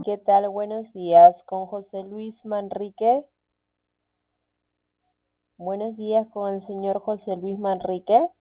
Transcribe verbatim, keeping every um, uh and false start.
¿Qué tal? Buenos días, con José Luis Manrique. Buenos días con el señor José Luis Manrique.